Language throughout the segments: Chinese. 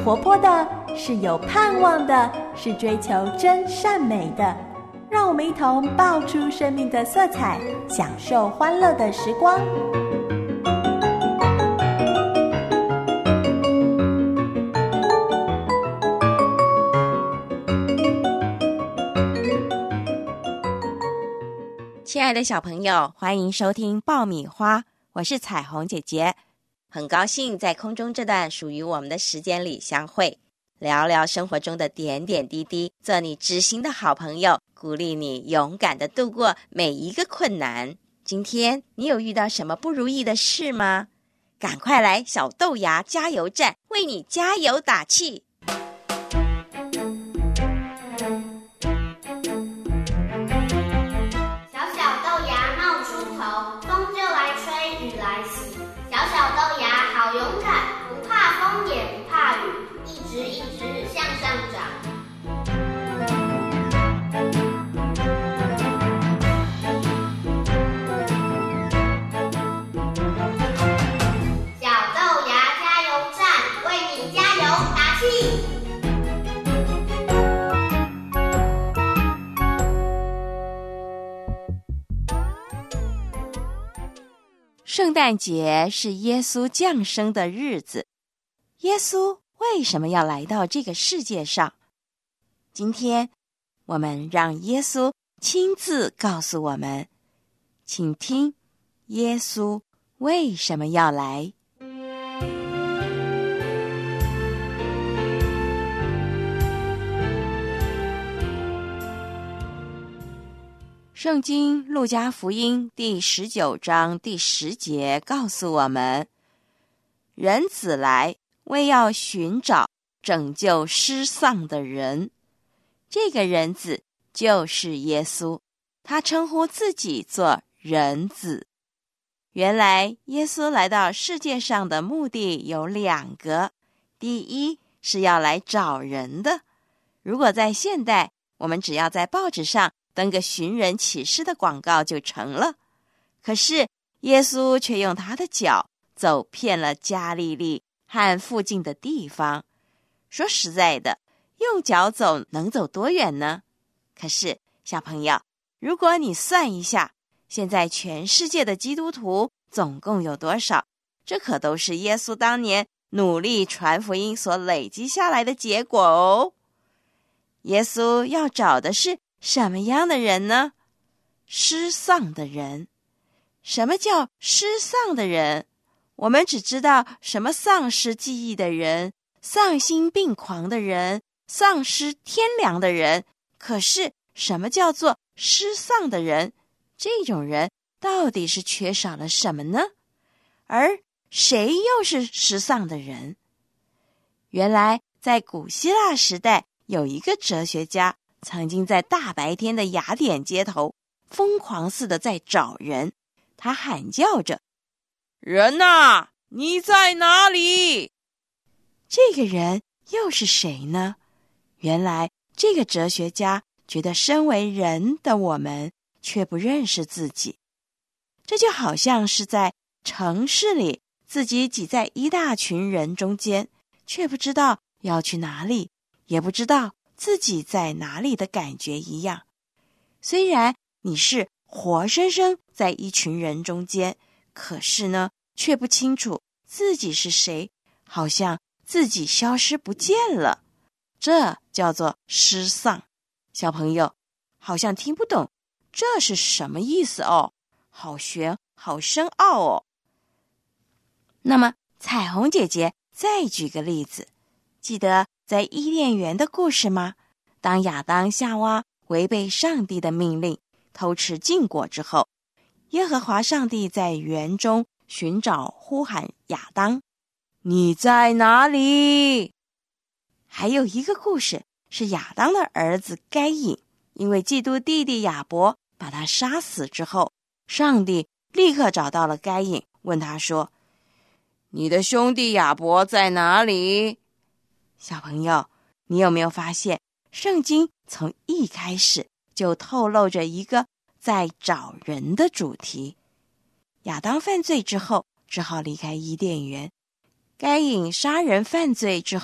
活泼的，是有盼望的，是追求真善美的。让我们一同爆出生命的色彩，享受欢乐的时光。 亲爱的小朋友，欢迎收听爆米花，我是彩虹姐姐。很高兴在空中这段属于我们的时间里相会，聊聊生活中的点点滴滴，做你知心的好朋友，鼓励你勇敢地度过每一个困难。今天你有遇到什么不如意的事吗？赶快来小豆芽加油站，为你加油打气。圣诞节是耶稣降生的日子，耶稣为什么要来到这个世界上？今天我们让耶稣亲自告诉我们，请听耶稣为什么要来。圣经路加福音第19章第10节告诉我们，人子来，为要寻找拯救失丧的人。这个人子就是耶稣，他称呼自己做人子。原来耶稣来到世界上的目的有2个，第一是要来找人的。如果在现代，我们只要在报纸上登个寻人启事的广告就成了。可是耶稣却用他的脚走遍了加利利和附近的地方。说实在的，用脚走能走多远呢？可是小朋友，如果你算一下，现在全世界的基督徒总共有多少？这可都是耶稣当年努力传福音所累积下来的结果哦。耶稣要找的是什么样的人呢？失丧的人。什么叫失丧的人？我们只知道什么丧失记忆的人，丧心病狂的人，丧失天良的人。可是什么叫做失丧的人？这种人到底是缺少了什么呢？而谁又是失丧的人？原来在古希腊时代，有一个哲学家曾经在大白天的雅典街头疯狂似的在找人，他喊叫着：人啊，你在哪里？这个人又是谁呢？原来这个哲学家觉得身为人的我们却不认识自己，这就好像是在城市里自己挤在一大群人中间，却不知道要去哪里，也不知道自己在哪里的感觉一样。虽然你是活生生在一群人中间，可是呢，却不清楚自己是谁，好像自己消失不见了。这叫做失丧。小朋友好像听不懂这是什么意思哦，好玄好深奥哦。那么彩虹姐姐再举个例子，记得在伊甸园的故事吗？当亚当夏娃违背上帝的命令，偷吃禁果之后，耶和华上帝在园中寻找呼喊亚当，你在哪里？还有一个故事是亚当的儿子该隐，因为嫉妒弟弟亚伯，把他杀死之后，上帝立刻找到了该隐，问他说，你的兄弟亚伯在哪里？小朋友，你有没有发现圣经从一开始就透露着一个在找人的主题？亚当犯罪之后只好离开伊甸园，该隐杀人犯罪之后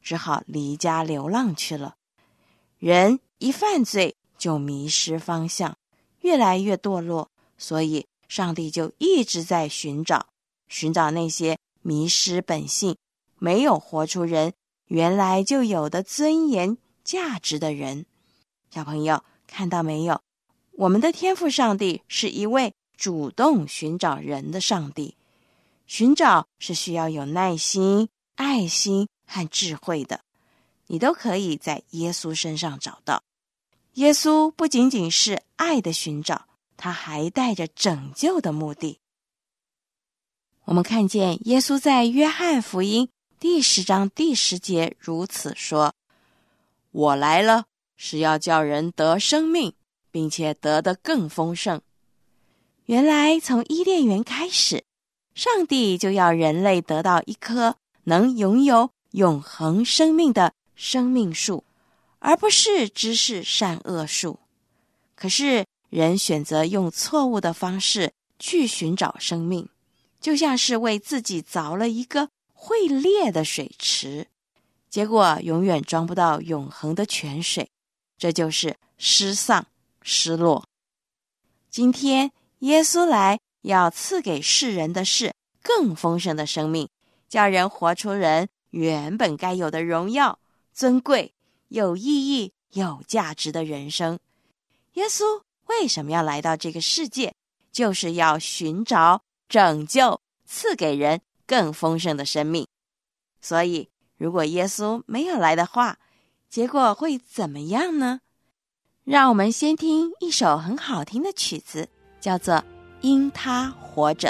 只好离家流浪去了。人一犯罪就迷失方向，越来越堕落，所以上帝就一直在寻找那些迷失本性，没有活出人原来就有的尊严价值的人。小朋友看到没有？我们的天父上帝是一位主动寻找人的上帝。寻找是需要有耐心、爱心和智慧的，你都可以在耶稣身上找到。耶稣不仅仅是爱的寻找，他还带着拯救的目的。我们看见耶稣在约翰福音第10章第10节如此说：我来了，是要叫人得生命，并且得得更丰盛。原来从伊甸园开始，上帝就要人类得到一棵能拥有永恒生命的生命树，而不是知识善恶树。可是人选择用错误的方式去寻找生命，就像是为自己凿了一个会裂的水池，结果永远装不到永恒的泉水，这就是失丧失落。今天耶稣来要赐给世人的是更丰盛的生命，叫人活出人原本该有的荣耀、尊贵、有意义、有价值的人生。耶稣为什么要来到这个世界？就是要寻找、拯救、赐给人更丰盛的生命。所以如果耶稣没有来的话，结果会怎么样呢？让我们先听一首很好听的曲子，叫做《因他活着》。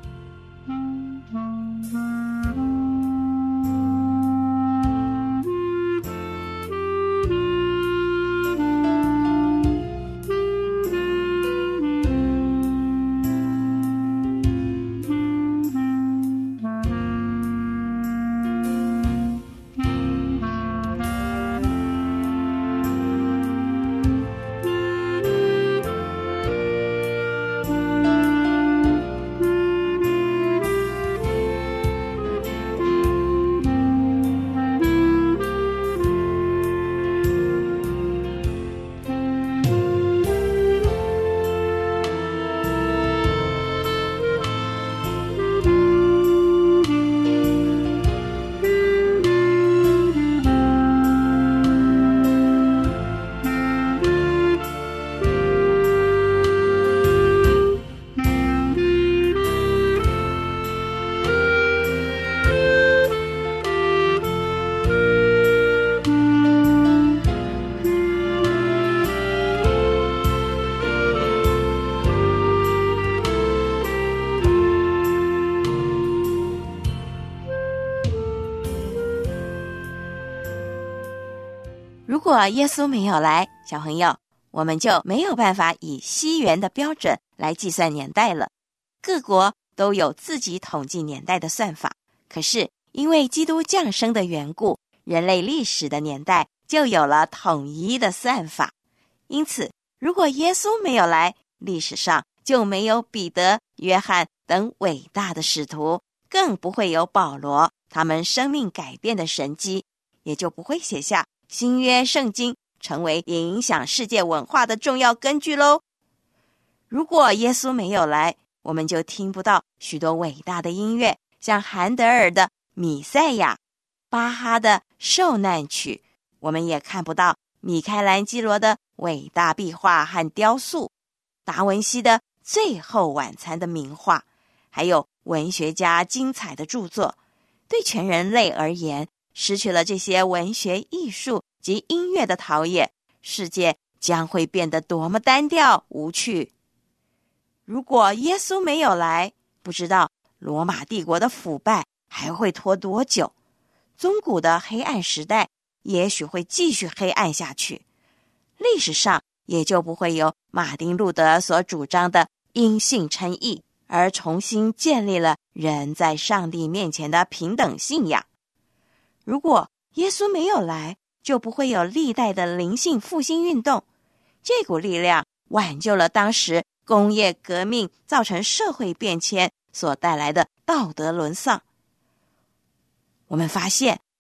如果耶稣没有来，小朋友，我们就没有办法以西元的标准来计算年代了。各国都有自己统计年代的算法，可是因为基督降生的缘故，人类历史的年代就有了统一的算法。因此，如果耶稣没有来，历史上就没有彼得、约翰等伟大的使徒，更不会有保罗他们生命改变的神迹，也就不会写下新约圣经，成为影响世界文化的重要根据咯。如果耶稣没有来，我们就听不到许多伟大的音乐，像韩德尔的《弥赛亚》、巴哈的《受难曲》，我们也看不到米开朗基罗的伟大壁画和雕塑，达文西的《最后晚餐》的名画，还有文学家精彩的著作。对全人类而言，失去了这些文学艺术及音乐的陶冶，世界将会变得多么单调无趣。如果耶稣没有来，不知道罗马帝国的腐败还会拖多久，中古的黑暗时代也许会继续黑暗下去，历史上也就不会有马丁路德所主张的因信称义，而重新建立了人在上帝面前的平等信仰。如果耶稣没有来，就不会有历代的灵性复兴运动，这股力量挽救了当时工业革命造成社会变迁所带来的道德沦丧。我们发现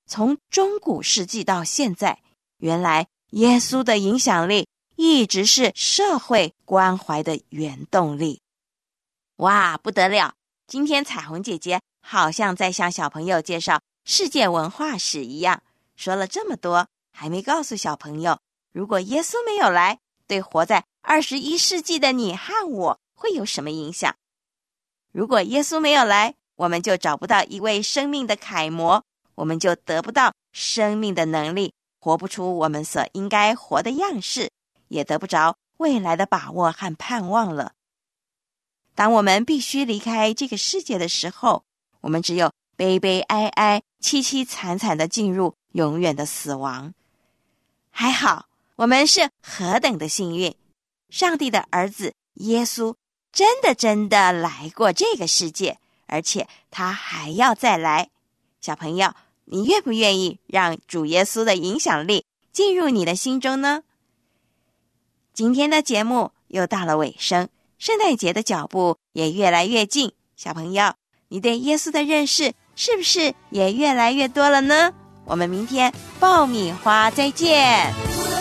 从中古世纪到现在，原来耶稣的影响力一直是社会关怀的原动力。哇，不得了！今天彩虹姐姐好像在向小朋友介绍世界文化史一样，说了这么多，还没告诉小朋友，如果耶稣没有来，对活在21世纪的你和我会有什么影响？如果耶稣没有来，我们就找不到一位生命的楷模，我们就得不到生命的能力，活不出我们所应该活的样式，也得不着未来的把握和盼望了。当我们必须离开这个世界的时候，我们只有悲悲哀哀、凄凄惨惨地进入永远的死亡。还好，我们是何等的幸运，上帝的儿子耶稣真的来过这个世界，而且他还要再来。小朋友，你愿不愿意让主耶稣的影响力进入你的心中呢？今天的节目又到了尾声，圣诞节的脚步也越来越近，小朋友，你对耶稣的认识是不是也越来越多了呢？我们明天爆米花再见。